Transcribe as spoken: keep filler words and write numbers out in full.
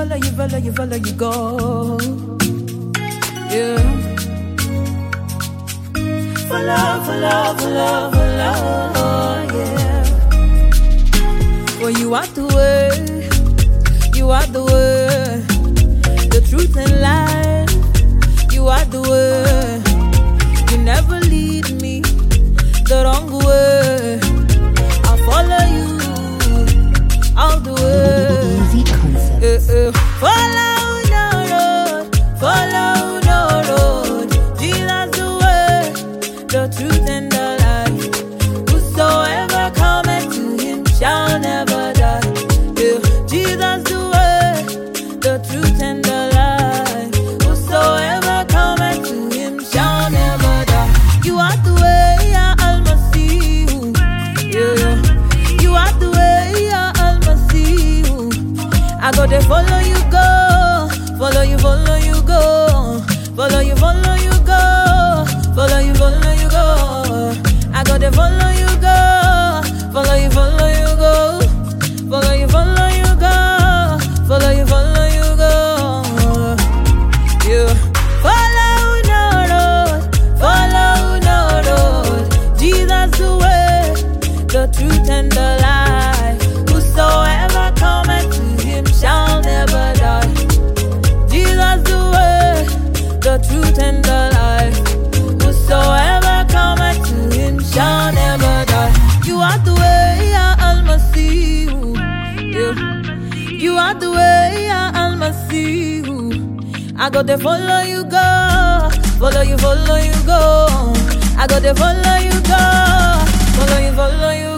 follow you, follow you, follow you, go. Yeah. Follow, follow, follow, follow, yeah. For you are the way, you are the way, the truth and life. You are the way. You never lead me the wrong way. I'll follow you all the way. Easy Concepts. Uh, uh. Follow the road, follow the road. Jesus the way, the truth and the life. Whosoever cometh to him shall never die. Yeah. Jesus the way, the truth and the life. Whosoever cometh to him shall never die. You are the way, I almost see you. Yeah. You are the way, I almost see you. I go to follow you, go. Follow you, follow you, go. Follow you, follow you, go. Follow you, follow you, go. I go to follow you, go. Follow you, follow you, go. Follow you, follow you, go. Follow you, follow you, go. Yeah. Follow no road, follow no road. Jesus the way, the truth and the life. Whosoever cometh to him shall never die. Jesus the way, the truth and the life. Whosoever cometh to him shall never die. You are the way, I almost see you. Yeah. You are the way, I almost see you. I got to follow you, go. Follow you, follow you, go. I got to follow you, go. Follow you, follow you.